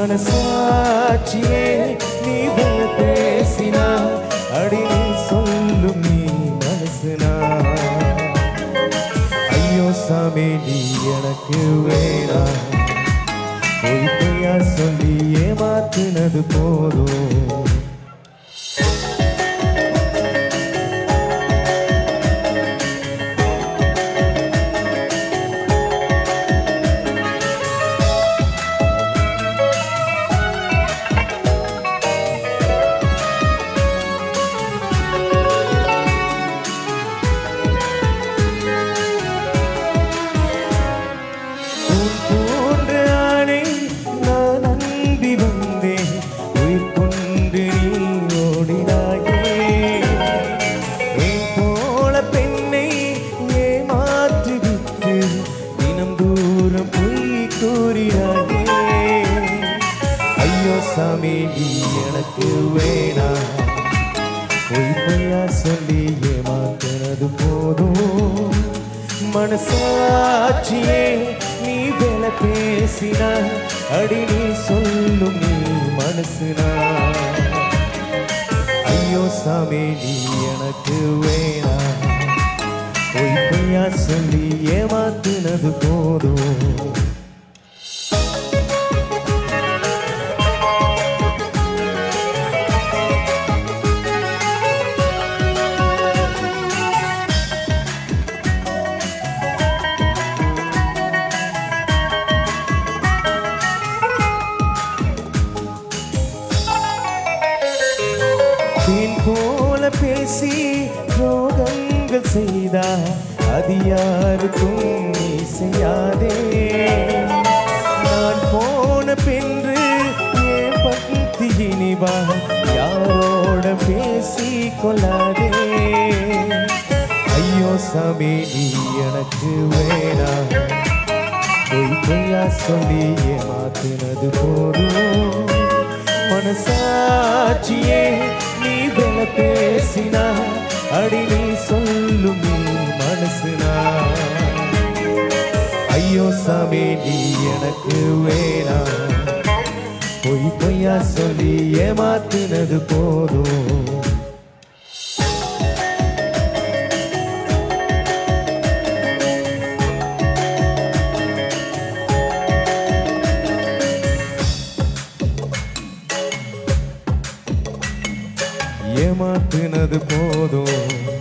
மனசாட்சியே நீ பேசினா அடி நீ சொல்லும் நீ மனசுனா ஐயோ சாமி நீ எனக்கு வேணாம் பொய் பொய்யா சொல்லி ஏமாத்துனது போதும் சாமி நீ எனக்கு வேணாம் பொய் பொய்யா சொல்லி ஏமாத்துனது போதும் மனசாட்சியே நீ வேலை பேசினா அடி நீ சொல்லும் நீ மனசுனா ஐயோ சாமி நீ எனக்கு வேணாம் பொய் பொய்யா சொல்லி ஏமாத்துனது போதும் தேன் போல பேசி ரோகங்கள் செய்தா அது யாருக்கும் நீ செய்யாதே நான் போன பின்று ஏன் பக்தி இனிவா யாரோட பேசி கொள்ளாதே ஐயோ சாமி நீ எனக்கு வேணாம் பொய் பொய்யா சொல்லி ஏமாத்தினது போதும் மனசாட்சியே நீ வேலை பேசினா அடி நீ சொல்லும் நீ மனசுனா ஐயோ சாமி நீ எனக்கு வேணாம் பொய் பொய்யா சொல்லி ஏமாத்தினது போதும் ஏமாத்தினது போதும்